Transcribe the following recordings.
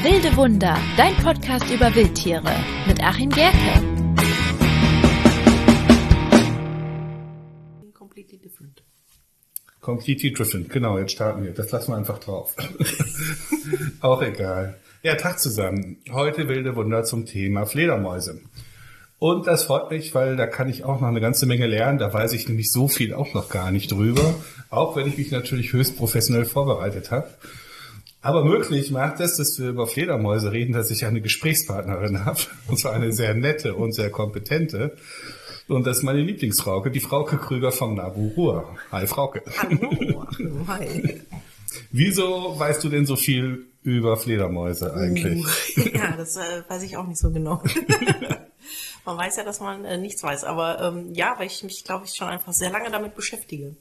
Wilde Wunder, dein Podcast über Wildtiere mit Achim Gerke. Completely different, genau, jetzt starten wir. Das lassen wir einfach drauf. Auch egal. Ja, Tag zusammen. Heute Wilde Wunder zum Thema Fledermäuse. Und das freut mich, weil da kann ich auch noch eine ganze Menge lernen. Da weiß ich nämlich so viel auch noch gar nicht drüber. Auch wenn ich mich natürlich höchst professionell vorbereitet habe. Aber möglich macht es, dass wir über Fledermäuse reden, dass ich eine Gesprächspartnerin habe. Und zwar eine sehr nette und sehr kompetente. Und das ist meine Lieblingsfrauke, die Frauke Krüger vom NABU Ruhr. Hi Frauke. Hallo, hi. Wieso weißt du denn so viel über Fledermäuse eigentlich? Ja, das weiß ich auch nicht so genau. Man weiß ja, dass man nichts weiß. Aber ja, weil ich mich, glaube ich, schon einfach sehr lange damit beschäftige.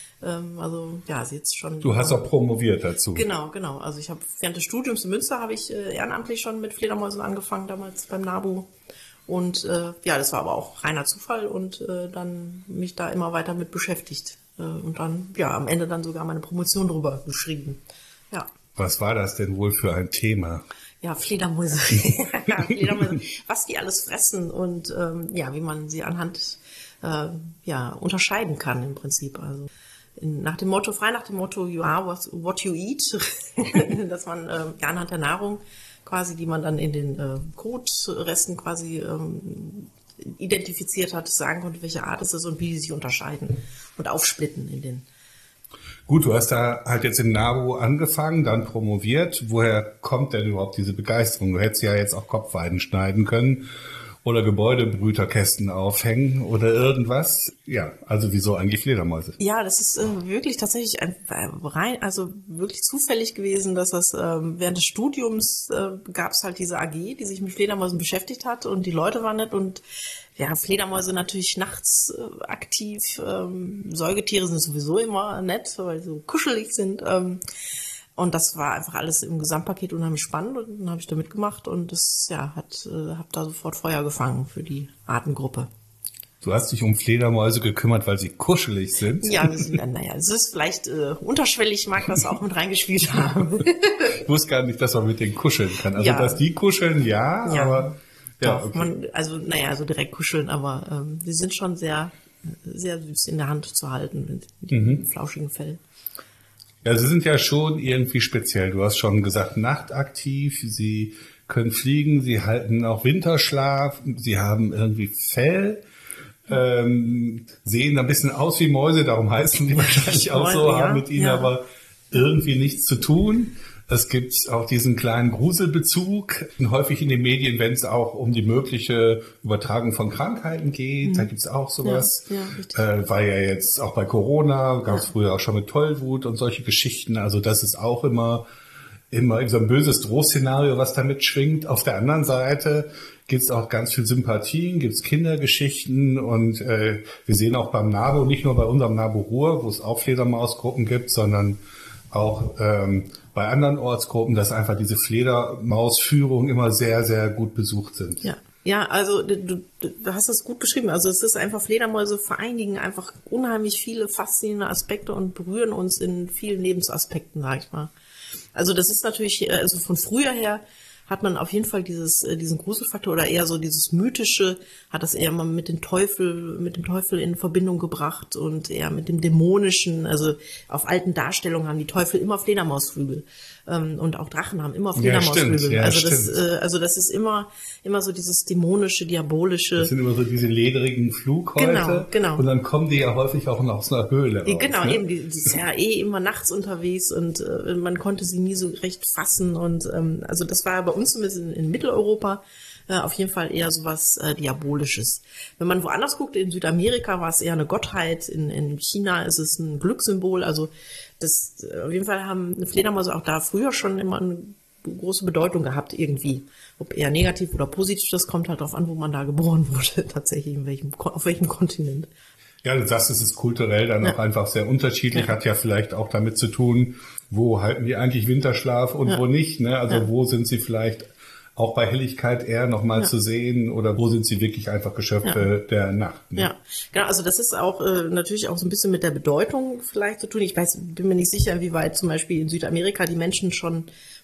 Also ja, ist jetzt schon. Du hast auch promoviert dazu. Genau. Also ich habe während des Studiums in Münster habe ich ehrenamtlich schon mit Fledermäusen angefangen, damals beim NABU. Und ja, das war aber auch reiner Zufall und dann mich da immer weiter mit beschäftigt. Und dann, ja, am Ende dann sogar meine Promotion drüber geschrieben. Ja. Was war das denn wohl für ein Thema? Ja, Fledermäuse. Fledermäuse, was die alles fressen und ja, wie man sie anhand ja, unterscheiden kann im Prinzip. Also nach dem Motto, frei nach dem Motto, you are what you eat, dass man ja, anhand der Nahrung quasi, die man dann in den Kotresten quasi identifiziert hat, sagen konnte, welche Art es ist und wie die sich unterscheiden und aufsplitten in den. Gut, du hast da halt jetzt im NABU angefangen, dann promoviert. Woher kommt denn überhaupt diese Begeisterung? Du hättest ja jetzt auch Kopfweiden schneiden können oder Gebäudebrüterkästen aufhängen oder irgendwas. Ja, also wieso eigentlich Fledermäuse? Ja, das ist wirklich tatsächlich also wirklich zufällig gewesen, dass das während des Studiums gab es halt diese AG, die sich mit Fledermäusen beschäftigt hat und die Leute waren nett und ja, Fledermäuse natürlich nachts aktiv. Säugetiere sind sowieso immer nett, weil sie so kuschelig sind. Und das war einfach alles im Gesamtpaket unheimlich spannend und dann habe ich da mitgemacht und das ja habe da sofort Feuer gefangen für die Artengruppe. Du hast dich um Fledermäuse gekümmert, weil sie kuschelig sind? Ja, naja, es ist vielleicht unterschwellig, mag das auch mit reingespielt haben. Ich wusste gar nicht, dass man mit denen kuscheln kann. Also, ja. Dass die kuscheln, ja. Aber ja, doch, okay. Also direkt kuscheln, aber sie sind schon sehr, sehr süß in der Hand zu halten mit dem flauschigen Fell. Ja, sie sind ja schon irgendwie speziell. Du hast schon gesagt, nachtaktiv, sie können fliegen, sie halten auch Winterschlaf, sie haben irgendwie Fell, sehen ein bisschen aus wie Mäuse, darum heißen die wahrscheinlich auch so, ja, haben mit ihnen aber irgendwie nichts zu tun. Es gibt auch diesen kleinen Gruselbezug, häufig in den Medien, wenn es auch um die mögliche Übertragung von Krankheiten geht. Da gibt es auch sowas. Ja, war ja jetzt auch bei Corona, gab es früher auch schon mit Tollwut und solche Geschichten. Also das ist auch immer so ein böses Drohszenario, was damit schwingt. Auf der anderen Seite gibt es auch ganz viel Sympathien, gibt es Kindergeschichten und wir sehen auch beim NABU, nicht nur bei unserem NABU Ruhr, wo es auch Fledermausgruppen gibt, sondern auch bei anderen Ortsgruppen, dass einfach diese Fledermausführungen immer sehr, sehr gut besucht sind. Ja, also du hast das gut beschrieben. Also es ist einfach, Fledermäuse vereinigen einfach unheimlich viele faszinierende Aspekte und berühren uns in vielen Lebensaspekten, sag ich mal. Also das ist natürlich, also von früher her hat man auf jeden Fall diesen Gruselfaktor oder eher so dieses Mythische, hat das eher mal mit dem Teufel in Verbindung gebracht und eher mit dem Dämonischen. Also auf alten Darstellungen haben die Teufel immer Fledermausflügel. Und auch Drachen haben immer Fledermausflügel. Ja, also das ist immer so dieses dämonische, diabolische. Das sind immer so diese ledrigen Flughäute. Genau. Und dann kommen die ja häufig auch aus einer Höhle raus. Genau, ne? eben. Die ist ja immer nachts unterwegs und man konnte sie nie so recht fassen. Und also das war bei uns zumindest in Mitteleuropa auf jeden Fall eher sowas Diabolisches. Wenn man woanders guckt, in Südamerika war es eher eine Gottheit, in China ist es ein Glückssymbol. Also das auf jeden Fall haben Fledermäuse auch da früher schon immer eine große Bedeutung gehabt irgendwie. Ob eher negativ oder positiv, das kommt halt darauf an, wo man da geboren wurde, tatsächlich auf welchem Kontinent. Ja, du sagst, es ist kulturell dann auch einfach sehr unterschiedlich, hat ja vielleicht auch damit zu tun, wo halten die eigentlich Winterschlaf und wo nicht, ne? Also wo sind sie vielleicht auch bei Helligkeit eher nochmal zu sehen oder wo sind sie wirklich einfach Geschöpfe der Nacht? Ne? Ja, genau, also das ist auch natürlich auch so ein bisschen mit der Bedeutung vielleicht zu tun. Ich bin mir nicht sicher, inwieweit zum Beispiel in Südamerika die Menschen schon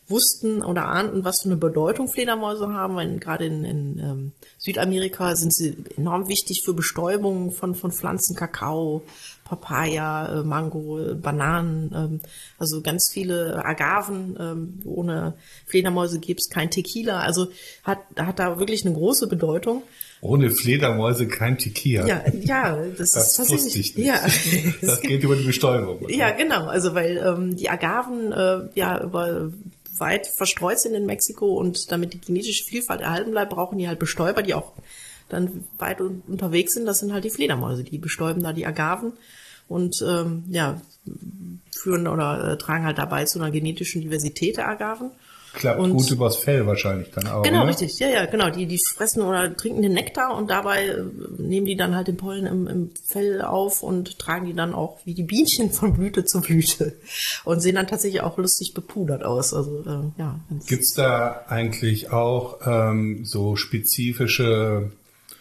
wussten oder ahnten, was für eine Bedeutung Fledermäuse haben, weil gerade in Südamerika sind sie enorm wichtig für Bestäubung von Pflanzen, Kakao, Papaya, Mango, Bananen, also ganz viele Agaven. Ohne Fledermäuse gäbe es kein Tequila, also hat da wirklich eine große Bedeutung. Ohne Fledermäuse kein Tequila. Ja, das ist tatsächlich. Wusste ich nicht. Ja, das geht über die Bestäubung. Oder? Ja, genau. Also weil die Agaven weit verstreut sind in Mexiko und damit die genetische Vielfalt erhalten bleibt, brauchen die halt Bestäuber, die auch dann weit unterwegs sind. Das sind halt die Fledermäuse, die bestäuben da die Agaven und führen oder tragen halt dabei zu einer genetischen Diversität der Agaven. Klappt gut übers Fell wahrscheinlich dann auch. Genau, ne? richtig. Ja, genau. Die fressen oder trinken den Nektar und dabei nehmen die dann halt den Pollen im Fell auf und tragen die dann auch wie die Bienchen von Blüte zu Blüte und sehen dann tatsächlich auch lustig bepudert aus. Also Gibt's da eigentlich auch so spezifische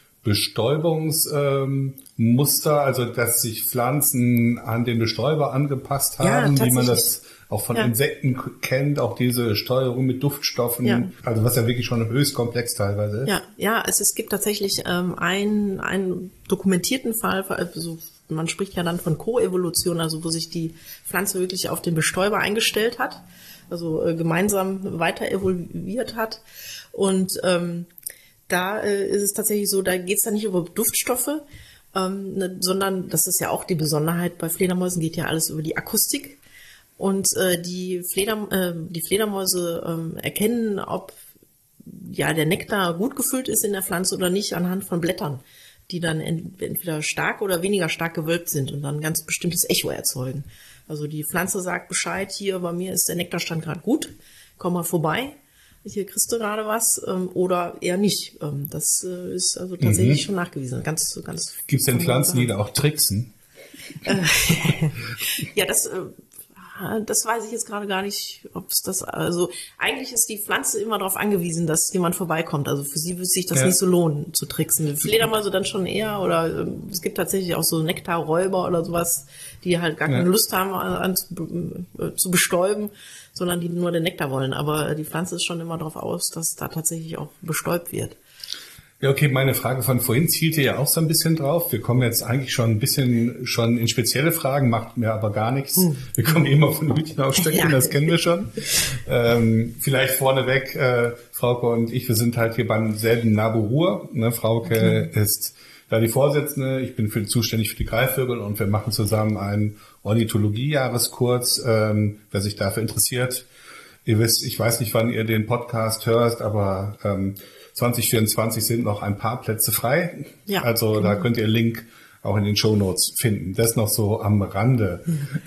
Bestäubungsmuster, also dass sich Pflanzen an den Bestäuber angepasst haben, wie man das auch von Insekten kennt, auch diese Steuerung mit Duftstoffen, also was ja wirklich schon höchst komplex teilweise ist. Ja, es gibt tatsächlich einen dokumentierten Fall, also man spricht ja dann von Koevolution, also wo sich die Pflanze wirklich auf den Bestäuber eingestellt hat, also gemeinsam weiter evolviert hat und da ist es tatsächlich so, da geht es dann nicht über Duftstoffe, sondern das ist ja auch die Besonderheit bei Fledermäusen, geht ja alles über die Akustik. Und die Fledermäuse erkennen, ob der Nektar gut gefüllt ist in der Pflanze oder nicht, anhand von Blättern, die dann entweder stark oder weniger stark gewölbt sind und dann ein ganz bestimmtes Echo erzeugen. Also die Pflanze sagt Bescheid, hier bei mir ist der Nektarstand gerade gut, komm mal vorbei, hier kriegst du gerade was, oder eher nicht. Das ist also tatsächlich schon nachgewiesen. Ganz. Gibt es denn Pflanzen, die da auch tricksen? Ja, das weiß ich jetzt gerade gar nicht, ob es das, also eigentlich ist die Pflanze immer darauf angewiesen, dass jemand vorbeikommt. Also für sie würde sich das nicht so lohnen, zu tricksen. Fledermäuse dann schon eher, oder es gibt tatsächlich auch so Nektarräuber oder sowas, die halt gar keine Lust haben, zu bestäuben, sondern die nur den Nektar wollen. Aber die Pflanze ist schon immer darauf aus, dass da tatsächlich auch bestäubt wird. Ja, okay, meine Frage von vorhin zielte ja auch so ein bisschen drauf. Wir kommen jetzt eigentlich schon ein bisschen in spezielle Fragen, macht mir aber gar nichts. Wir kommen immer von Hütchen auf Stöckchen, das kennen wir schon. Vielleicht vorneweg, Frauke und ich, wir sind halt hier beim selben Nabu-Ruhr. Ne? Frauke ist da die Vorsitzende, ich bin zuständig für die Greifvögel und wir machen zusammen einen Ornithologie-Jahreskurs, wer sich dafür interessiert. Ihr wisst, ich weiß nicht, wann ihr den Podcast hört, aber 2024 sind noch ein paar Plätze frei. Ja, also da könnt ihr Link auch in den Shownotes finden. Das noch so am Rande.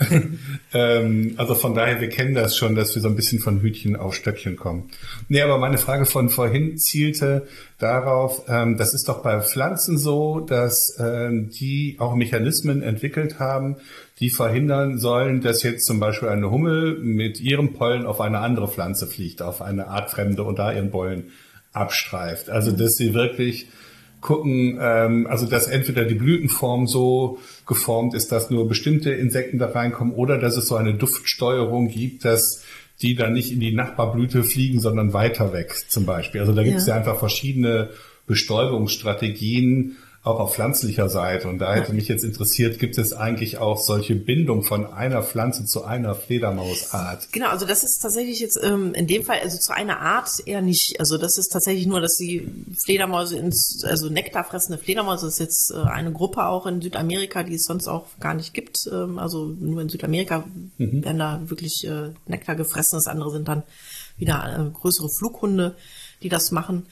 Also von daher, wir kennen das schon, dass wir so ein bisschen von Hütchen auf Stöckchen kommen. Nee, aber meine Frage von vorhin zielte darauf, das ist doch bei Pflanzen so, dass die auch Mechanismen entwickelt haben, die verhindern sollen, dass jetzt zum Beispiel eine Hummel mit ihrem Pollen auf eine andere Pflanze fliegt, auf eine artfremde und da ihren Pollen abstreift. Also dass sie wirklich gucken, also dass entweder die Blütenform so geformt ist, dass nur bestimmte Insekten da reinkommen oder dass es so eine Duftsteuerung gibt, dass die dann nicht in die Nachbarblüte fliegen, sondern weiter weg zum Beispiel. Also da gibt es ja einfach verschiedene Bestäubungsstrategien, auch auf pflanzlicher Seite. Und da hätte mich jetzt interessiert, gibt es eigentlich auch solche Bindung von einer Pflanze zu einer Fledermausart? Genau, also das ist tatsächlich jetzt in dem Fall, also zu einer Art eher nicht. Also das ist tatsächlich nur, dass die Fledermäuse also Nektar fressende Fledermäuse, das ist jetzt eine Gruppe auch in Südamerika, die es sonst auch gar nicht gibt. Also nur in Südamerika werden da wirklich Nektar gefressen. Das andere sind dann wieder größere Flughunde, die das machen.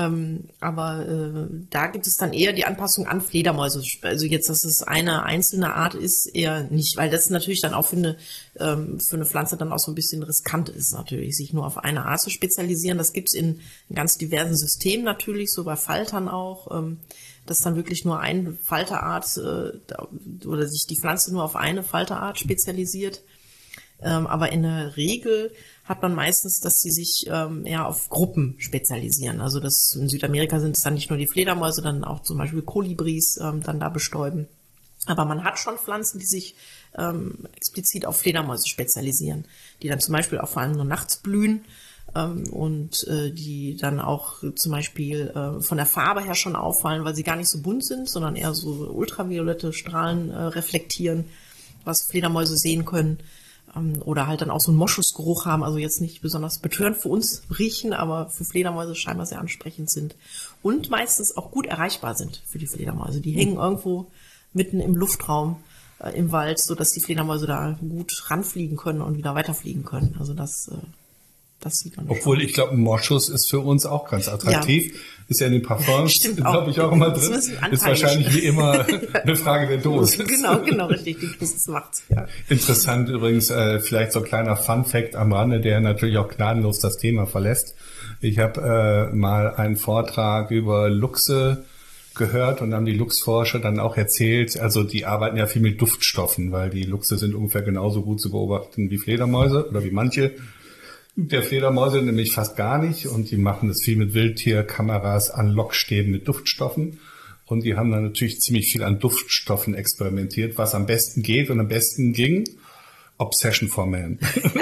Aber da gibt es dann eher die Anpassung an Fledermäuse. Also jetzt, dass es eine einzelne Art ist, eher nicht, weil das natürlich dann auch für eine Pflanze dann auch so ein bisschen riskant ist, natürlich, sich nur auf eine Art zu spezialisieren. Das gibt es in ganz diversen Systemen natürlich, so bei Faltern auch, dass dann wirklich nur eine Falterart oder sich die Pflanze nur auf eine Falterart spezialisiert. Aber in der Regel hat man meistens, dass sie sich eher auf Gruppen spezialisieren. Also das in Südamerika sind es dann nicht nur die Fledermäuse, dann auch zum Beispiel Kolibris dann da bestäuben. Aber man hat schon Pflanzen, die sich explizit auf Fledermäuse spezialisieren, die dann zum Beispiel auch vor allem nur nachts blühen und die dann auch zum Beispiel von der Farbe her schon auffallen, weil sie gar nicht so bunt sind, sondern eher so ultraviolette Strahlen reflektieren, was Fledermäuse sehen können. Oder halt dann auch so einen Moschusgeruch haben, also jetzt nicht besonders betörend für uns riechen, aber für Fledermäuse scheinbar sehr ansprechend sind. Und meistens auch gut erreichbar sind für die Fledermäuse. Die hängen irgendwo mitten im Luftraum im Wald, sodass die Fledermäuse da gut ranfliegen können und wieder weiterfliegen können. Also das sieht man. Obwohl, ich glaube, ein Moschus ist für uns auch ganz attraktiv. Ja. Ist ja in den Parfums, glaube ich, auch immer drin. Ist wahrscheinlich wie immer eine Frage der Dosis. Genau, richtig. Die Dosis macht's. Ja. Interessant übrigens, vielleicht so ein kleiner Fun-Fact am Rande, der natürlich auch gnadenlos das Thema verlässt. Ich habe mal einen Vortrag über Luchse gehört und haben die Luchsforscher dann auch erzählt, also die arbeiten ja viel mit Duftstoffen, weil die Luchse sind ungefähr genauso gut zu beobachten wie Fledermäuse oder wie manche der Fledermäuse, nämlich fast gar nicht, und die machen das viel mit Wildtierkameras an Lockstäben mit Duftstoffen, und die haben dann natürlich ziemlich viel an Duftstoffen experimentiert, was am besten geht, und am besten ging Obsession for Man.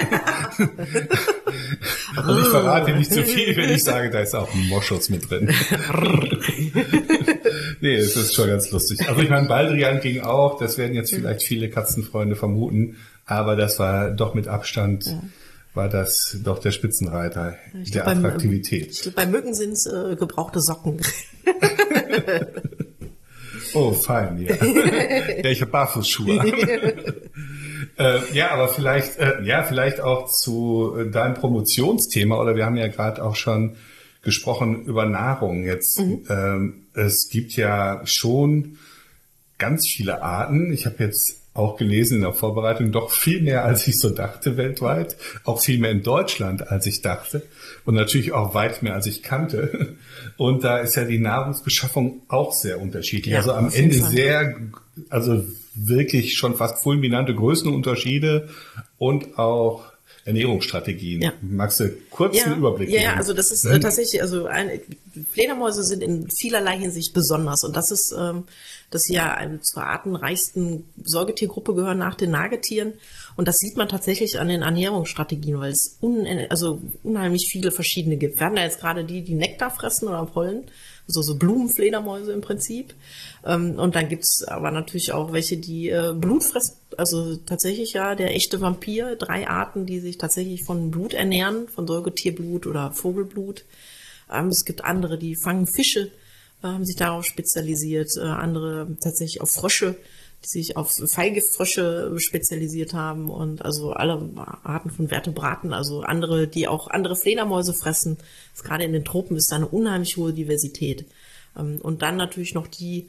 Und ich verrate nicht zu viel, wenn ich sage, da ist auch ein Moschus mit drin. Nee, es ist schon ganz lustig. Also ich meine, Baldrian ging auch, das werden jetzt vielleicht viele Katzenfreunde vermuten, aber das war doch mit Abstand, war das doch der Spitzenreiter der Attraktivität. Ich glaube, bei Mücken sind es gebrauchte Socken. Oh, fein, ja. Ja, ich habe Barfußschuhe. Ja, aber vielleicht auch zu deinem Promotionsthema, oder wir haben ja gerade auch schon gesprochen über Nahrung jetzt. Es gibt ja schon ganz viele Arten. Ich habe jetzt auch gelesen in der Vorbereitung, doch viel mehr, als ich so dachte weltweit. Auch viel mehr in Deutschland, als ich dachte. Und natürlich auch weit mehr, als ich kannte. Und da ist ja die Nahrungsbeschaffung auch sehr unterschiedlich. Ja, also am Ende wirklich schon fast fulminante Größenunterschiede und auch Ernährungsstrategien. Ja. Magst du kurz einen Überblick geben? Ja, also das ist tatsächlich, Fledermäuse sind in vielerlei Hinsicht besonders, und das ist, dass sie ja zur artenreichsten Säugetiergruppe gehören nach den Nagetieren, und das sieht man tatsächlich an den Ernährungsstrategien, weil es unheimlich viele verschiedene gibt. Wir haben da jetzt gerade die Nektar fressen oder Pollen, also so Blumenfledermäuse im Prinzip. Und dann gibt's aber natürlich auch welche, die Blut fressen, also tatsächlich der echte Vampir, 3 Arten, die sich tatsächlich von Blut ernähren, von Säugetierblut oder Vogelblut. Es gibt andere, die fangen Fische, haben sich darauf spezialisiert, andere tatsächlich auf Frösche, die sich auf Pfeilgiftfrösche spezialisiert haben, und also alle Arten von Vertebraten, also andere, die auch andere Fledermäuse fressen. Gerade in den Tropen ist da eine unheimlich hohe Diversität. Und dann natürlich noch die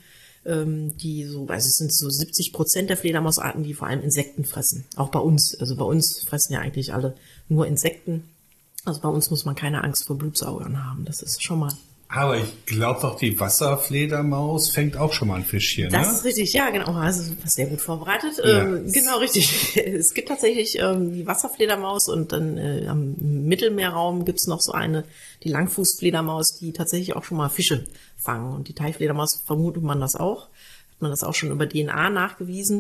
so, also es sind so 70% der Fledermausarten, die vor allem Insekten fressen. Auch bei uns. Also bei uns fressen ja eigentlich alle nur Insekten. Also bei uns muss man keine Angst vor Blutsaugern haben. Das ist schon mal. Aber ich glaube doch, die Wasserfledermaus fängt auch schon mal ein Fischchen, ne? Das ist richtig, ja, genau. Also sehr gut vorbereitet. Ja. Genau, richtig. Es gibt tatsächlich die Wasserfledermaus, und dann am Mittelmeerraum gibt's noch so die Langfußfledermaus, die tatsächlich auch schon mal Fische fangen. Und die Teichfledermaus vermutet man das auch. Hat man das auch schon über DNA nachgewiesen.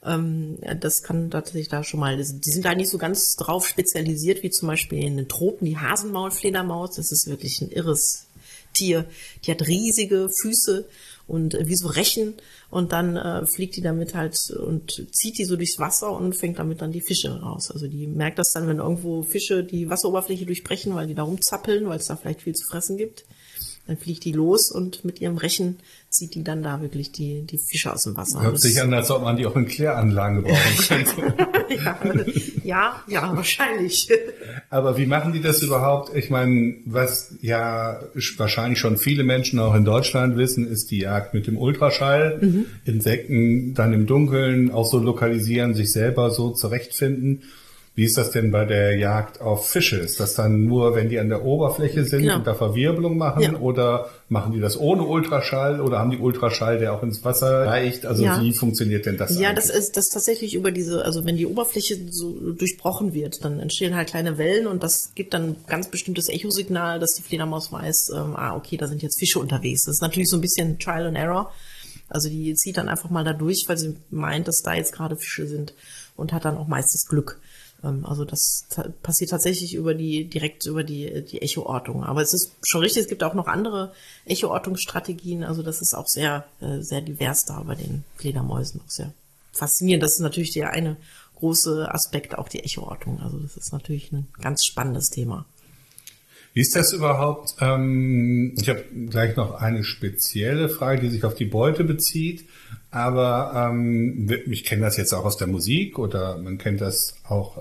Das kann tatsächlich da schon mal, die sind da nicht so ganz drauf spezialisiert, wie zum Beispiel in den Tropen die Hasenmaulfledermaus. Das ist wirklich ein irres Tier. Die hat riesige Füße und wie so Rechen, und dann fliegt die damit halt und zieht die so durchs Wasser und fängt damit dann die Fische raus. Also die merkt das dann, wenn irgendwo Fische die Wasseroberfläche durchbrechen, weil die da rumzappeln, weil es da vielleicht viel zu fressen gibt. Dann fliegt die los und mit ihrem Rechen zieht die dann da wirklich die Fische aus dem Wasser. Hört sich an, als ob man die auch in Kläranlagen gebrauchen könnte. Ja, wahrscheinlich. Aber wie machen die das überhaupt? Ich meine, was ja wahrscheinlich schon viele Menschen auch in Deutschland wissen, ist die Jagd mit dem Ultraschall. Insekten dann im Dunkeln auch so lokalisieren, sich selber so zurechtfinden. Wie ist das denn bei der Jagd auf Fische? Ist das dann nur, wenn die an der Oberfläche sind und da Verwirbelung machen? Oder machen die das ohne Ultraschall? Oder haben die Ultraschall, der auch ins Wasser reicht? Also wie funktioniert denn das? Ja, das ist tatsächlich über also wenn die Oberfläche so durchbrochen wird, dann entstehen halt kleine Wellen, und das gibt dann ganz bestimmtes Echosignal, dass die Fledermaus weiß, okay, da sind jetzt Fische unterwegs. Das ist natürlich so ein bisschen Trial and Error. Also die zieht dann einfach mal da durch, weil sie meint, dass da jetzt gerade Fische sind, und hat dann auch meistens Glück. Also das passiert tatsächlich direkt über die Echoortung. Aber es ist schon richtig, es gibt auch noch andere Echoortungsstrategien. Also das ist auch sehr, sehr divers da bei den Fledermäusen. Auch sehr faszinierend. Das ist natürlich der eine große Aspekt, auch die Echoortung. Also das ist natürlich ein ganz spannendes Thema. Wie ist das überhaupt? Ich habe gleich noch eine spezielle Frage, die sich auf die Beute bezieht. Aber ich kenne das jetzt auch aus der Musik oder man kennt das auch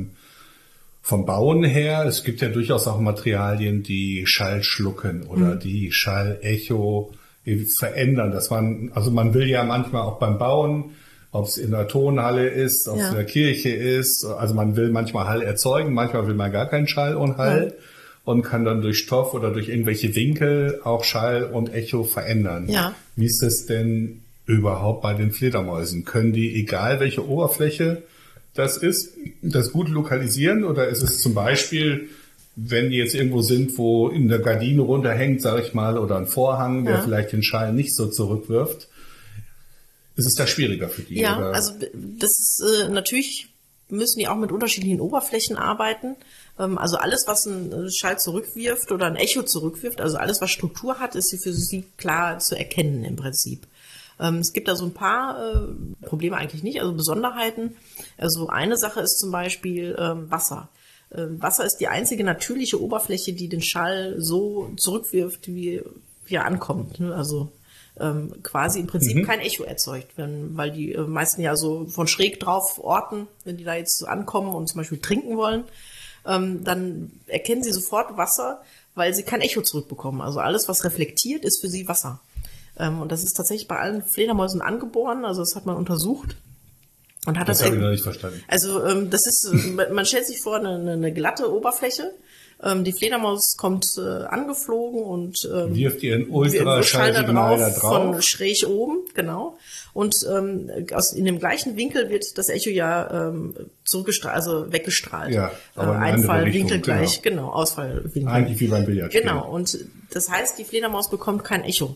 vom Bauen her. Es gibt ja durchaus auch Materialien, die Schall schlucken oder die Schallecho verändern. Man will ja manchmal auch beim Bauen, ob es in der Tonhalle ist, ob es in der Kirche ist. Also man will manchmal Hall erzeugen, manchmal will man gar keinen Schall und Hall. Und kann dann durch Stoff oder durch irgendwelche Winkel auch Schall und Echo verändern. Ja. Wie ist das denn überhaupt bei den Fledermäusen? Können die, egal welche Oberfläche das ist, das gut lokalisieren? Oder ist es zum Beispiel, wenn die jetzt irgendwo sind, wo in der Gardine runterhängt, sage ich mal, oder ein Vorhang, der vielleicht den Schall nicht so zurückwirft, ist es da schwieriger für die? Ja, oder? Also das ist natürlich müssen die auch mit unterschiedlichen Oberflächen arbeiten. Also alles, was einen Schall zurückwirft oder ein Echo zurückwirft, also alles, was Struktur hat, ist für sie klar zu erkennen im Prinzip. Es gibt da so ein paar Probleme eigentlich nicht, also Besonderheiten. Also eine Sache ist zum Beispiel Wasser. Wasser ist die einzige natürliche Oberfläche, die den Schall so zurückwirft, wie er ankommt. Also quasi im Prinzip kein Echo erzeugt, weil die meisten ja so von schräg drauf orten, wenn die da jetzt ankommen und zum Beispiel trinken wollen, dann erkennen sie sofort Wasser, weil sie kein Echo zurückbekommen. Also alles, was reflektiert, ist für sie Wasser. Und das ist tatsächlich bei allen Fledermäusen angeboren, also das hat man untersucht. Und hat das habe ich noch nicht verstanden. Also das ist, man stellt sich vor, eine glatte Oberfläche. Die Fledermaus kommt angeflogen und wirft ihren Ultraschallsignal da drauf. Von schräg oben, genau. Und in dem gleichen Winkel wird das Echo ja zurückgestrahlt, also weggestrahlt. Ja, aber Einfallwinkel gleich, genau, Ausfallwinkel. Eigentlich wie beim Billardspiel. Genau, und das heißt, die Fledermaus bekommt kein Echo.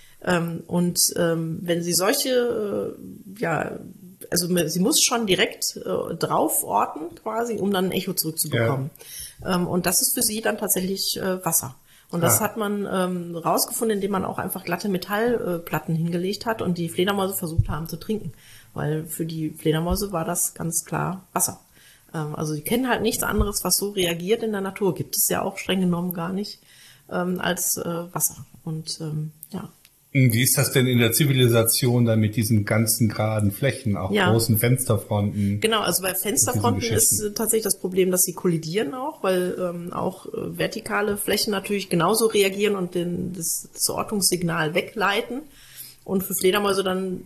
Wenn sie solche, also sie muss schon direkt drauf orten quasi, um dann ein Echo zurückzubekommen. Ja. Und das ist für sie dann tatsächlich Wasser. Und das hat man rausgefunden, indem man auch einfach glatte Metallplatten hingelegt hat und die Fledermäuse versucht haben zu trinken. Weil für die Fledermäuse war das ganz klar Wasser. Also die kennen halt nichts anderes, was so reagiert in der Natur. Gibt es ja auch streng genommen gar nicht als Wasser. Und ja. Wie ist das denn in der Zivilisation dann mit diesen ganzen geraden Flächen, auch großen Fensterfronten? Genau, also bei Fensterfronten ist tatsächlich das Problem, dass sie kollidieren auch, weil auch vertikale Flächen natürlich genauso reagieren und das Ortungssignal wegleiten. Und für Fledermäuse dann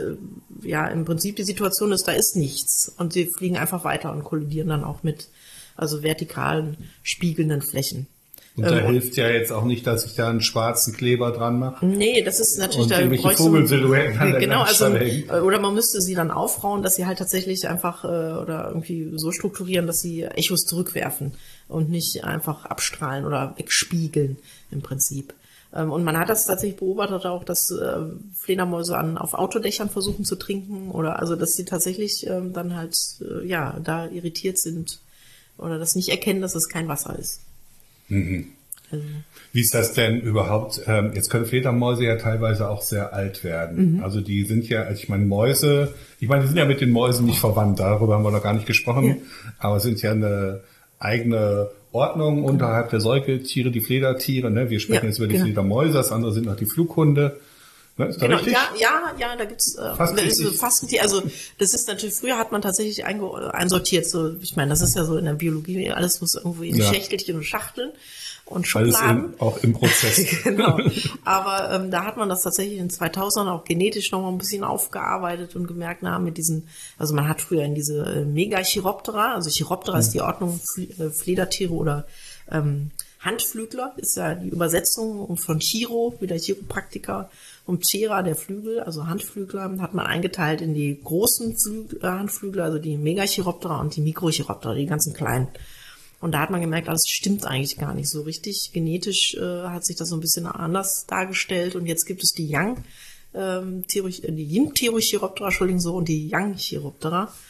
im Prinzip die Situation ist, da ist nichts. Und sie fliegen einfach weiter und kollidieren dann auch mit vertikalen, spiegelnden Flächen. Und da hilft ja jetzt auch nicht, dass ich da einen schwarzen Kleber dran mache. Nee, das ist natürlich und irgendwelche Vogelsilhouetten an der Glasschale hängen. Oder man müsste sie dann aufrauen, dass sie halt tatsächlich einfach oder irgendwie so strukturieren, dass sie Echos zurückwerfen und nicht einfach abstrahlen oder wegspiegeln im Prinzip. Und man hat das tatsächlich beobachtet auch, dass Fledermäuse auf Autodächern versuchen zu trinken oder also dass sie tatsächlich dann halt da irritiert sind oder das nicht erkennen, dass es kein Wasser ist. Mhm. Wie ist das denn überhaupt? Jetzt können Fledermäuse ja teilweise auch sehr alt werden. Also die sind ja, die sind ja mit den Mäusen nicht verwandt, darüber haben wir noch gar nicht gesprochen, aber sind ja eine eigene Ordnung unterhalb der Säugetiere, die Fledertiere. Ne? Wir sprechen jetzt über die Fledermäuse, das andere sind noch die Flughunde. Ne, ist da richtig? Ja, da gibt's fast also das ist natürlich, früher hat man tatsächlich einsortiert, so, ich meine, das ist ja so in der Biologie, alles muss irgendwie in Schächtelchen und Schachteln und Schubladen. Alles auch im Prozess. Genau. Aber da hat man das tatsächlich in 2000 auch genetisch noch mal ein bisschen aufgearbeitet und gemerkt, also man hat früher in diese Megachiroptera, also Chiroptera ist die Ordnung Fledertiere oder Handflügler, ist ja die Übersetzung von Chiro, wie der Chiropraktiker, und Ptera, der Flügel, also Handflügler, hat man eingeteilt in die großen Handflügler, also die Megachiroptera und die Mikrochiroptera, die ganzen kleinen. Und da hat man gemerkt, das stimmt eigentlich gar nicht so richtig. Genetisch hat sich das so ein bisschen anders dargestellt und jetzt gibt es die Yin-Pterochiroptera, und die Yang-Chiroptera.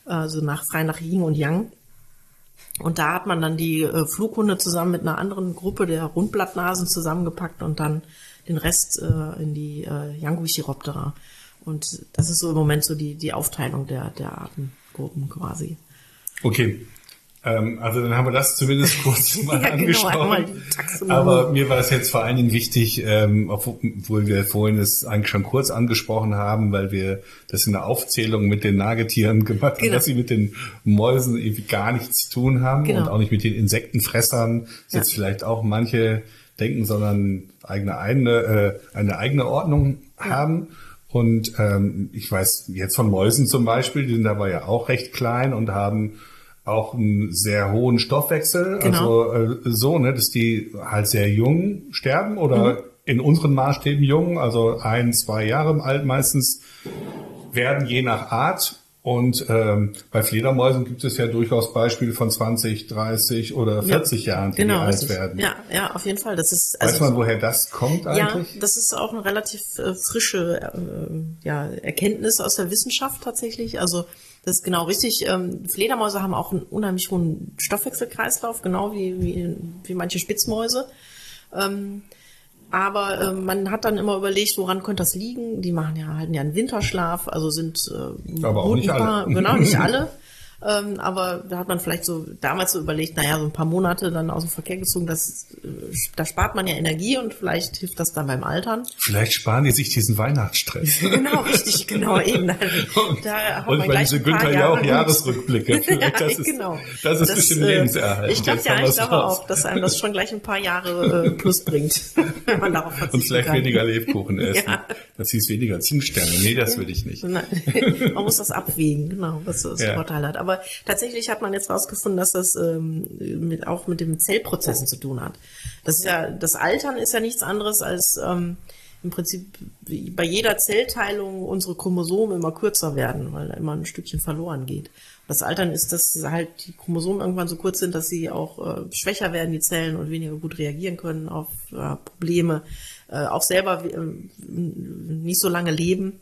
also frei nach Yin und Yang. Und da hat man dann die Flughunde zusammen mit einer anderen Gruppe der Rundblattnasen zusammengepackt und dann den Rest in die Yanguichiroptera. Und das ist so im Moment so die Aufteilung der Artengruppen quasi. Okay. Also dann haben wir das zumindest kurz mal ja, angesprochen. Genau, aber mir war es jetzt vor allen Dingen wichtig, obwohl wir vorhin es eigentlich schon kurz angesprochen haben, weil wir das in der Aufzählung mit den Nagetieren gemacht haben, dass sie mit den Mäusen irgendwie gar nichts zu tun haben und auch nicht mit den Insektenfressern, jetzt vielleicht auch manche denken, sondern eine eigene Ordnung haben. Und ich weiß jetzt von Mäusen zum Beispiel, die sind aber ja auch recht klein und haben auch einen sehr hohen Stoffwechsel, also dass die halt sehr jung sterben oder in unseren Maßstäben jung, also 1-2 Jahre alt meistens werden, je nach Art. Und bei Fledermäusen gibt es ja durchaus Beispiele von 20, 30 oder 40 Jahren, die alt werden. Ja, auf jeden Fall. Das ist, weiß man, woher das kommt eigentlich? Ja, das ist auch eine relativ frische Erkenntnis aus der Wissenschaft tatsächlich. Also das ist genau richtig. Fledermäuse haben auch einen unheimlich hohen Stoffwechselkreislauf, genau wie manche Spitzmäuse. Aber man hat dann immer überlegt, woran könnte das liegen? Die halten ja einen Winterschlaf, also sind aber auch nicht alle. Genau, nicht alle. Aber da hat man vielleicht so damals so überlegt, so ein paar Monate dann aus dem Verkehr gezogen, da spart man ja Energie und vielleicht hilft das dann beim Altern. Vielleicht sparen die sich diesen Weihnachtsstress. Genau, richtig, genau eben. Und bei diese Günther ja auch Jahresrückblicke. Das ist bestimmt lebenserhaltend. Ich glaube auch, dass einem das schon gleich ein paar Jahre plus bringt, wenn man darauf verzichten und vielleicht kann. weniger Lebkuchen essen. Das hieß weniger Zimtsterne. Nee, das will ich nicht. Nein. Man muss das abwägen, genau, was das Vorteil hat. Aber tatsächlich hat man jetzt rausgefunden, dass das auch mit den Zellprozessen zu tun hat. Das Altern ist ja nichts anderes als im Prinzip bei jeder Zellteilung unsere Chromosomen immer kürzer werden, weil da immer ein Stückchen verloren geht. Das Altern ist, dass halt die Chromosomen irgendwann so kurz sind, dass sie auch schwächer werden, die Zellen, und weniger gut reagieren können auf Probleme, auch selber nicht so lange leben.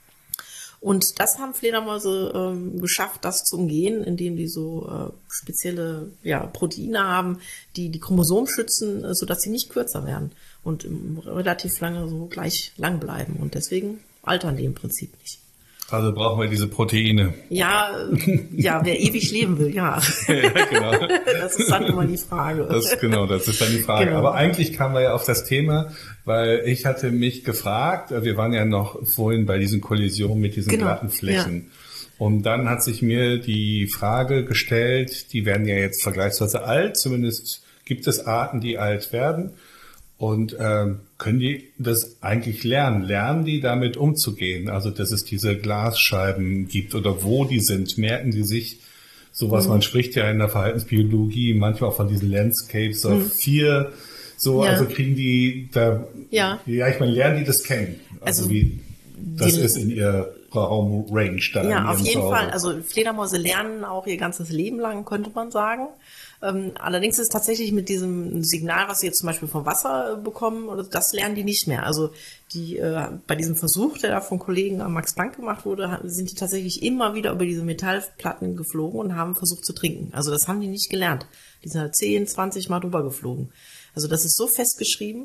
Und das haben Fledermäuse geschafft, das zu umgehen, indem die so spezielle Proteine haben, die Chromosomen schützen, sodass sie nicht kürzer werden und relativ lange so gleich lang bleiben. Und deswegen altern die im Prinzip nicht. Also brauchen wir diese Proteine. Ja, wer ewig leben will, ja. Ja, genau. Das ist dann immer die Frage. Das ist dann die Frage. Genau. Aber eigentlich kamen wir ja auf das Thema, weil ich hatte mich gefragt, wir waren ja noch vorhin bei diesen Kollisionen mit diesen glatten Flächen. Ja. Und dann hat sich mir die Frage gestellt, die werden ja jetzt vergleichsweise alt, zumindest gibt es Arten, die alt werden. Und können die das eigentlich lernen? Lernen die damit umzugehen? Also, dass es diese Glasscheiben gibt oder wo die sind? Merken die sich sowas? Man spricht ja in der Verhaltensbiologie manchmal auch von diesen Landscapes of Fear. So, also kriegen die da, ich meine, lernen die das kennen? Also wie das ist in ihr Raumrange da. Ja, auf jeden Fall. Also Fledermäuse lernen auch ihr ganzes Leben lang, könnte man sagen. Allerdings ist tatsächlich mit diesem Signal, was sie jetzt zum Beispiel vom Wasser bekommen, das lernen die nicht mehr. Also bei diesem Versuch, der da von Kollegen am Max Planck gemacht wurde, sind die tatsächlich immer wieder über diese Metallplatten geflogen und haben versucht zu trinken. Also das haben die nicht gelernt. Die sind halt 10, 20 Mal drüber geflogen. Also das ist so festgeschrieben,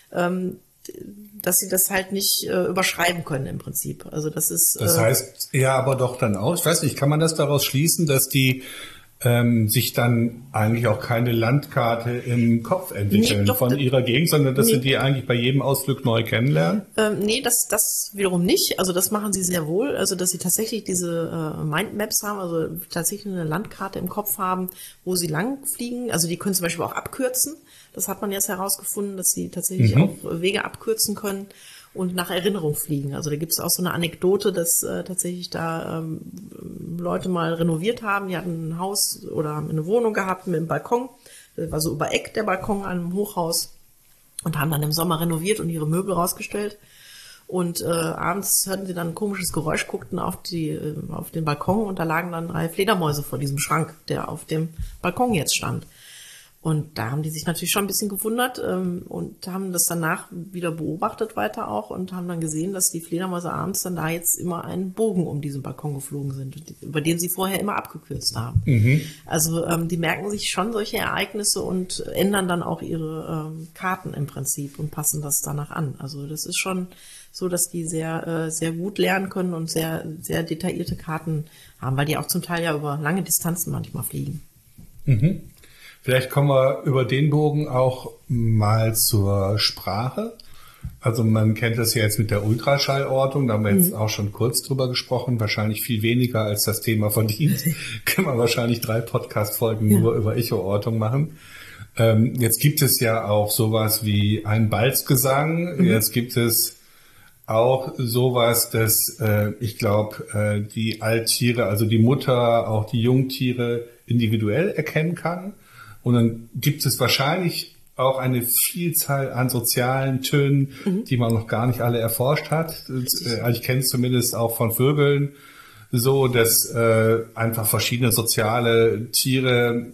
dass sie das halt nicht überschreiben können im Prinzip. Also das ist. Das heißt, aber doch dann auch. Ich weiß nicht, kann man das daraus schließen, dass die sich dann eigentlich auch keine Landkarte im Kopf entwickeln von ihrer Gegend, sondern dass sie die eigentlich bei jedem Ausflug neu kennenlernen? Nee, das wiederum nicht. Also das machen sie sehr wohl. Also dass sie tatsächlich diese Mindmaps haben, also tatsächlich eine Landkarte im Kopf haben, wo sie lang fliegen. Also die können zum Beispiel auch abkürzen. Das hat man jetzt herausgefunden, dass sie tatsächlich auch Wege abkürzen können und nach Erinnerung fliegen. Also da gibt es auch so eine Anekdote, dass tatsächlich da Leute mal renoviert haben. Die hatten ein Haus oder haben eine Wohnung gehabt mit einem Balkon. Das war so über Eck der Balkon an einem Hochhaus und haben dann im Sommer renoviert und ihre Möbel rausgestellt. Und abends hörten sie dann ein komisches Geräusch, guckten auf den Balkon und da lagen dann 3 Fledermäuse vor diesem Schrank, der auf dem Balkon jetzt stand. Und da haben die sich natürlich schon ein bisschen gewundert und haben das danach wieder beobachtet weiter auch und haben dann gesehen, dass die Fledermäuse abends dann da jetzt immer einen Bogen um diesen Balkon geflogen sind, über den sie vorher immer abgekürzt haben. Also die merken sich schon solche Ereignisse und ändern dann auch ihre Karten im Prinzip und passen das danach an. Also das ist schon so, dass die sehr, sehr gut lernen können und sehr, sehr detaillierte Karten haben, weil die auch zum Teil ja über lange Distanzen manchmal fliegen. Vielleicht kommen wir über den Bogen auch mal zur Sprache. Also man kennt das ja jetzt mit der Ultraschallortung, da haben wir jetzt auch schon kurz drüber gesprochen, wahrscheinlich viel weniger als das Thema verdient. Kann man wahrscheinlich 3 Podcast-Folgen nur über Echoortung machen. Jetzt gibt es ja auch sowas wie einen Balzgesang. Jetzt gibt es auch sowas, dass ich glaube, die Alttiere, also die Mutter, auch die Jungtiere individuell erkennen kann. Und dann gibt es wahrscheinlich auch eine Vielzahl an sozialen Tönen, die man noch gar nicht alle erforscht hat. Ich kenne es zumindest auch von Vögeln so, dass einfach verschiedene soziale Tiere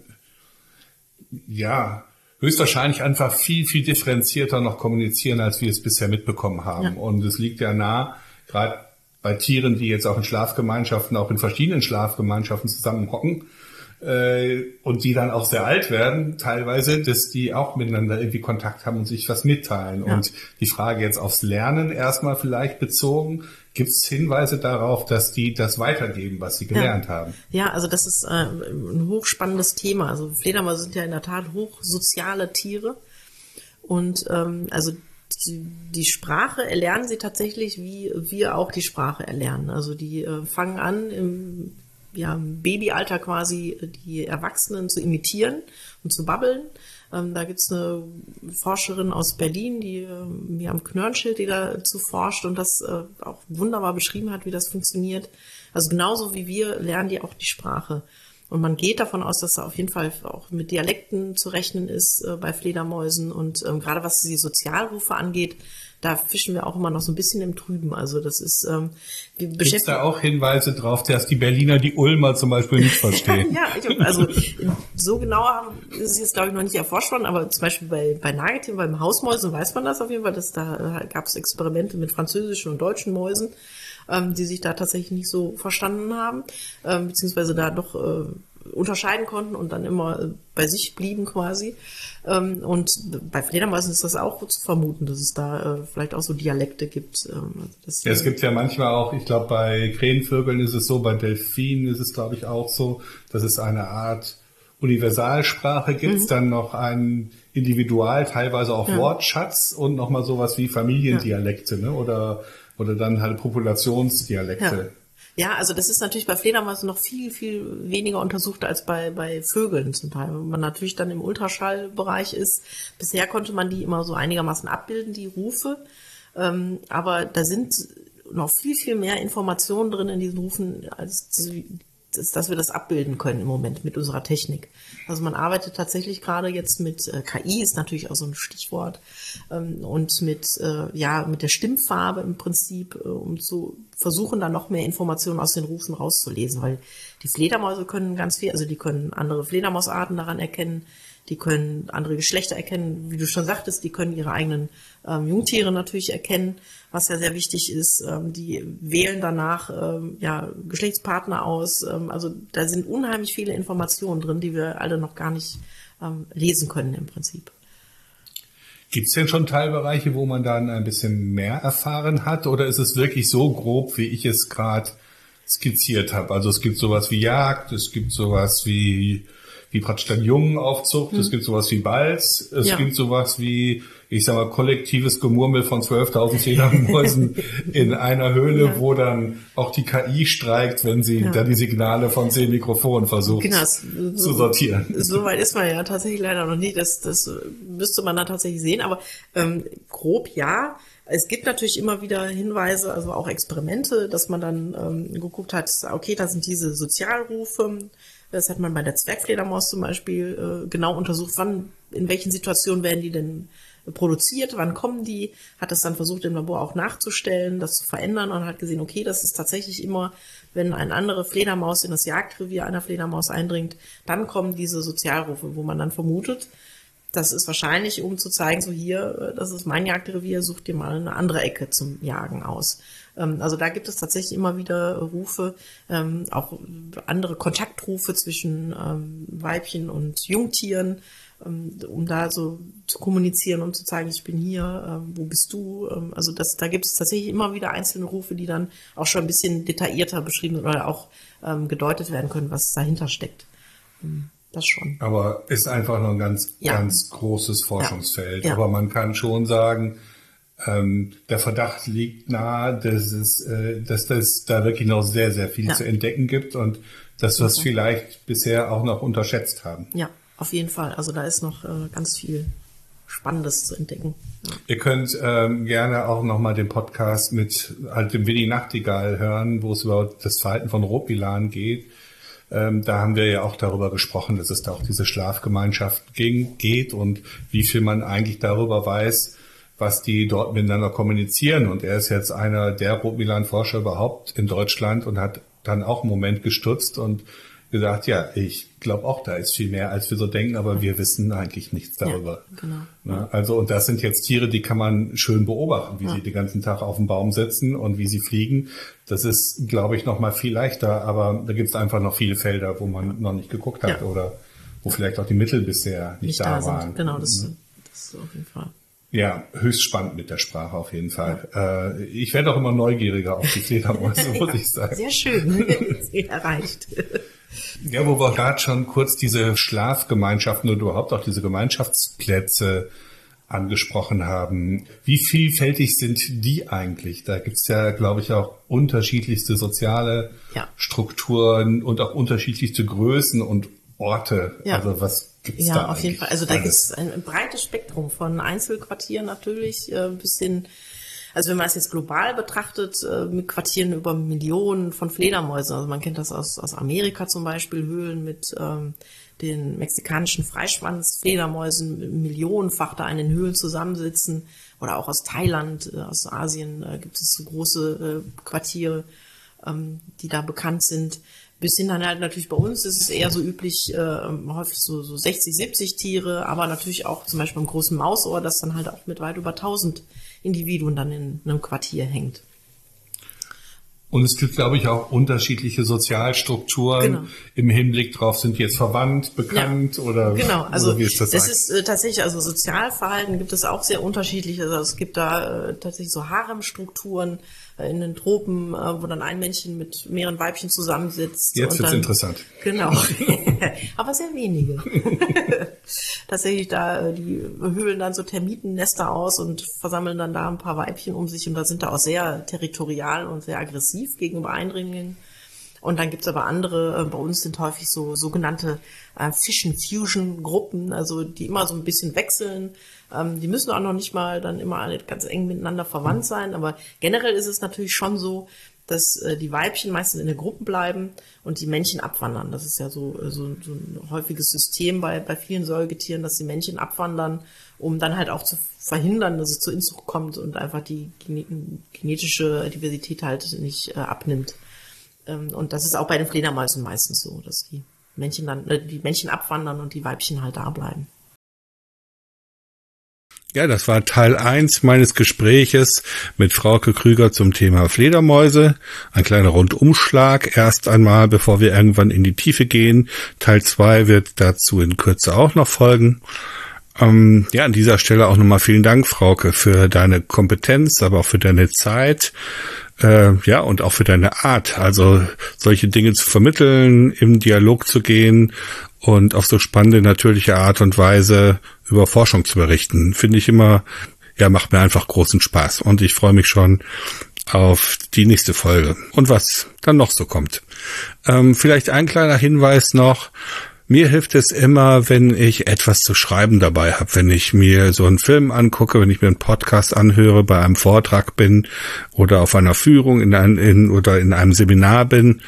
höchstwahrscheinlich einfach viel, viel differenzierter noch kommunizieren, als wir es bisher mitbekommen haben. Ja. Und es liegt ja nah, gerade bei Tieren, die jetzt auch in Schlafgemeinschaften, auch in verschiedenen Schlafgemeinschaften zusammenhocken, und die dann auch sehr alt werden, teilweise, dass die auch miteinander irgendwie Kontakt haben und sich was mitteilen. Ja. Und die Frage jetzt aufs Lernen erstmal vielleicht bezogen, gibt es Hinweise darauf, dass die das weitergeben, was sie gelernt haben? Ja, also das ist ein hochspannendes Thema. Also Fledermäuse sind ja in der Tat hochsoziale Tiere. Und also die Sprache erlernen sie tatsächlich, wie wir auch die Sprache erlernen. Also die fangen an im Babyalter quasi die Erwachsenen zu imitieren und zu babbeln. Da gibt's eine Forscherin aus Berlin, die am Knörnschild, die dazu forscht und das auch wunderbar beschrieben hat, wie das funktioniert. Also genauso wie wir lernen die auch die Sprache. Und man geht davon aus, dass da auf jeden Fall auch mit Dialekten zu rechnen ist bei Fledermäusen. Und gerade was die Sozialrufe angeht, da fischen wir auch immer noch so ein bisschen im Trüben. Also das ist, gibt es da auch Hinweise drauf, dass die Berliner die Ulmer zum Beispiel nicht verstehen? Also so genau ist es jetzt, glaube ich, noch nicht erforscht worden, aber zum Beispiel bei Nagetieren, beim Hausmäusen weiß man das auf jeden Fall, dass da gab es Experimente mit französischen und deutschen Mäusen, die sich da tatsächlich nicht so verstanden haben, beziehungsweise da doch unterscheiden konnten und dann immer bei sich blieben quasi. Und bei Fledermäusen ist das auch zu vermuten, dass es da vielleicht auch so Dialekte gibt. Es gibt ja manchmal auch, ich glaube bei Krähenvögeln ist es so, bei Delfinen ist es glaube ich auch so, dass es eine Art Universalsprache gibt, dann noch einen Individual, teilweise auch Wortschatz und nochmal sowas wie Familiendialekte, ne? Oder dann halt Populationsdialekte. Ja, also das ist natürlich bei Fledermäusen noch viel, viel weniger untersucht als bei Vögeln zum Teil. Wenn man natürlich dann im Ultraschallbereich ist, bisher konnte man die immer so einigermaßen abbilden, die Rufe. Aber da sind noch viel, viel mehr Informationen drin in diesen Rufen, als dass wir das abbilden können im Moment mit unserer Technik. Also man arbeitet tatsächlich gerade jetzt mit KI, ist natürlich auch so ein Stichwort, und mit der Stimmfarbe im Prinzip, um zu versuchen, da noch mehr Informationen aus den Rufen rauszulesen, weil die Fledermäuse können ganz viel, also die können andere Fledermausarten daran erkennen, die können andere Geschlechter erkennen, wie du schon sagtest, die können ihre eigenen Jungtiere natürlich erkennen, was ja sehr wichtig ist. Die wählen danach Geschlechtspartner aus. Also da sind unheimlich viele Informationen drin, die wir alle noch gar nicht lesen können im Prinzip. Gibt es denn schon Teilbereiche, wo man dann ein bisschen mehr erfahren hat? Oder ist es wirklich so grob, wie ich es gerade skizziert habe? Also es gibt sowas wie Jagd, es gibt sowas wie praktisch dann Jungenaufzucht, es gibt sowas wie Balz, es gibt sowas wie, ich sag mal, kollektives Gemurmel von 12.000 Fledermäusen in einer Höhle, wo dann auch die KI streikt, wenn sie dann die Signale von 10 Mikrofonen versucht zu sortieren. So weit ist man ja tatsächlich leider noch nicht, das müsste man dann tatsächlich sehen, aber grob ja. Es gibt natürlich immer wieder Hinweise, also auch Experimente, dass man dann geguckt hat, okay, da sind diese Sozialrufe. Das hat man bei der Zwergfledermaus zum Beispiel genau untersucht, in welchen Situationen werden die denn produziert, wann kommen die, hat das dann versucht im Labor auch nachzustellen, das zu verändern und hat gesehen, okay, das ist tatsächlich immer, wenn eine andere Fledermaus in das Jagdrevier einer Fledermaus eindringt, dann kommen diese Sozialrufe, wo man dann vermutet, das ist wahrscheinlich, um zu zeigen, so hier, das ist mein Jagdrevier, such dir mal eine andere Ecke zum Jagen aus. Also da gibt es tatsächlich immer wieder Rufe, auch andere Kontaktrufe zwischen Weibchen und Jungtieren, um da so zu kommunizieren und zu zeigen, ich bin hier, wo bist du? Also da gibt es tatsächlich immer wieder einzelne Rufe, die dann auch schon ein bisschen detaillierter beschrieben oder auch gedeutet werden können, was dahinter steckt. Das schon. Aber ist einfach noch ein ganz großes Forschungsfeld. Ja. Aber man kann schon sagen, der Verdacht liegt nahe, dass das da wirklich noch sehr, sehr viel zu entdecken gibt und dass wir es vielleicht bisher auch noch unterschätzt haben. Ja, auf jeden Fall. Also da ist noch ganz viel Spannendes zu entdecken. Ja. Ihr könnt gerne auch nochmal den Podcast mit dem Willi Nachtigall hören, wo es über das Verhalten von Rotmilan geht. Da haben wir ja auch darüber gesprochen, dass es da auch diese Schlafgemeinschaft geht und wie viel man eigentlich darüber weiß, was die dort miteinander kommunizieren. Und er ist jetzt einer der Rotmilan-Forscher überhaupt in Deutschland und hat dann auch einen Moment gestutzt und gesagt, ja, ich glaube auch, da ist viel mehr, als wir so denken, aber wir wissen eigentlich nichts darüber. Ja, genau. Ja, also, und das sind jetzt Tiere, die kann man schön beobachten, wie sie den ganzen Tag auf dem Baum sitzen und wie sie fliegen. Das ist, glaube ich, noch mal viel leichter, aber da gibt es einfach noch viele Felder, wo man noch nicht geguckt hat oder wo vielleicht auch die Mittel bisher nicht da waren. Sind. Genau, das ist auf jeden Fall. Ja, höchst spannend mit der Sprache auf jeden Fall. Ja. Ich werde auch immer neugieriger auf die Fledermäuse, muss ich sagen. Sehr schön, Ziel erreicht. Ja, wo wir gerade schon kurz diese Schlafgemeinschaften und überhaupt auch diese Gemeinschaftsplätze angesprochen haben. Wie vielfältig sind die eigentlich? Da gibt's ja, glaube ich, auch unterschiedlichste soziale Strukturen und auch unterschiedlichste Größen und Orte. Ja. Also was gibt's da? Ja, auf jeden Fall. Also da gibt's ein breites Spektrum von Einzelquartieren natürlich bis hin. Also wenn man es jetzt global betrachtet, mit Quartieren über Millionen von Fledermäusen, also man kennt das aus Amerika zum Beispiel, Höhlen mit den mexikanischen Freischwanzfledermäusen millionenfach da in den Höhlen zusammensitzen, oder auch aus Thailand, aus Asien gibt es so große Quartiere, die da bekannt sind. Bis hin dann halt natürlich bei uns ist es eher so üblich, häufig so 60, 70 Tiere, aber natürlich auch zum Beispiel beim großen Mausohr, das dann halt auch mit weit über 1000 Individuen dann in einem Quartier hängt. Und es gibt, glaube ich, auch unterschiedliche Sozialstrukturen im Hinblick drauf, sind die jetzt verwandt, bekannt oder also wie ist das? Das ist tatsächlich, also Sozialverhalten gibt es auch sehr unterschiedlich. Also es gibt da tatsächlich so Haremstrukturen in den Tropen, wo dann ein Männchen mit mehreren Weibchen zusammensitzt. Jetzt wird's interessant. Genau, aber sehr wenige. Tatsächlich da, die höhlen dann so Termitennester aus und versammeln dann da ein paar Weibchen um sich und da sind da auch sehr territorial und sehr aggressiv gegenüber Eindringlingen. Und dann gibt's aber andere, bei uns sind häufig so sogenannte Fission-Fusion-Gruppen, also die immer so ein bisschen wechseln. Die müssen auch noch nicht mal dann immer alle ganz eng miteinander verwandt sein, aber generell ist es natürlich schon so, dass die Weibchen meistens in den Gruppen bleiben und die Männchen abwandern. Das ist ja so ein häufiges System bei vielen Säugetieren, dass die Männchen abwandern, um dann halt auch zu verhindern, dass es zur Inzucht kommt und einfach die genetische Diversität halt nicht abnimmt. Und das ist auch bei den Fledermäusen meistens so, dass die Männchen abwandern und die Weibchen halt da bleiben. Ja, das war Teil 1 meines Gespräches mit Frauke Krüger zum Thema Fledermäuse. Ein kleiner Rundumschlag erst einmal, bevor wir irgendwann in die Tiefe gehen. Teil 2 wird dazu in Kürze auch noch folgen. An dieser Stelle auch nochmal vielen Dank, Frauke, für deine Kompetenz, aber auch für deine Zeit. Und auch für deine Art, also solche Dinge zu vermitteln, im Dialog zu gehen und auf so spannende, natürliche Art und Weise über Forschung zu berichten. Finde ich immer, macht mir einfach großen Spaß und ich freue mich schon auf die nächste Folge und was dann noch so kommt. Vielleicht ein kleiner Hinweis noch. Mir hilft es immer, wenn ich etwas zu schreiben dabei habe, wenn ich mir so einen Film angucke, wenn ich mir einen Podcast anhöre, bei einem Vortrag bin oder auf einer Führung in einem Seminar bin.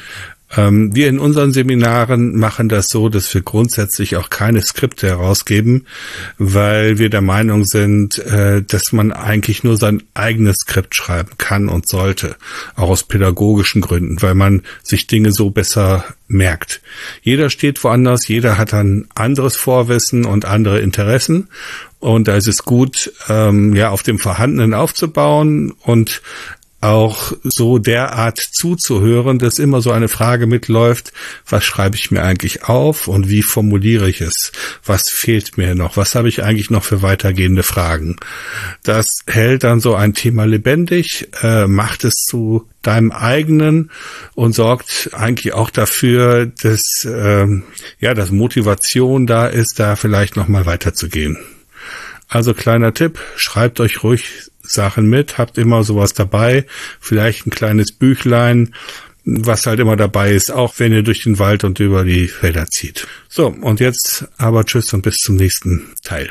Wir in unseren Seminaren machen das so, dass wir grundsätzlich auch keine Skripte herausgeben, weil wir der Meinung sind, dass man eigentlich nur sein eigenes Skript schreiben kann und sollte, auch aus pädagogischen Gründen, weil man sich Dinge so besser merkt. Jeder steht woanders, jeder hat ein anderes Vorwissen und andere Interessen. Und da ist es gut, auf dem Vorhandenen aufzubauen und auch so derart zuzuhören, dass immer so eine Frage mitläuft, was schreibe ich mir eigentlich auf und wie formuliere ich es? Was fehlt mir noch? Was habe ich eigentlich noch für weitergehende Fragen? Das hält dann so ein Thema lebendig, macht es zu deinem eigenen und sorgt eigentlich auch dafür, dass dass Motivation da ist, da vielleicht noch mal weiterzugehen. Also kleiner Tipp, schreibt euch ruhig Sachen mit, habt immer sowas dabei, vielleicht ein kleines Büchlein, was halt immer dabei ist, auch wenn ihr durch den Wald und über die Felder zieht. So, und jetzt aber tschüss und bis zum nächsten Teil.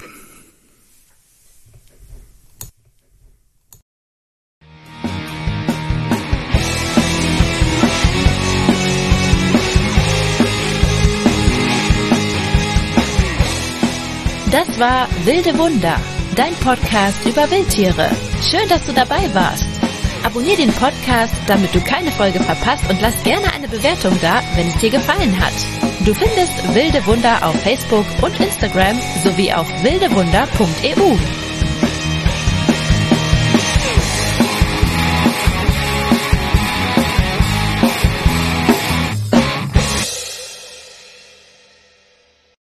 Das war Wilde Wunder, dein Podcast über Wildtiere. Schön, dass du dabei warst. Abonnier den Podcast, damit du keine Folge verpasst und lass gerne eine Bewertung da, wenn es dir gefallen hat. Du findest Wilde Wunder auf Facebook und Instagram sowie auf wildewunder.eu.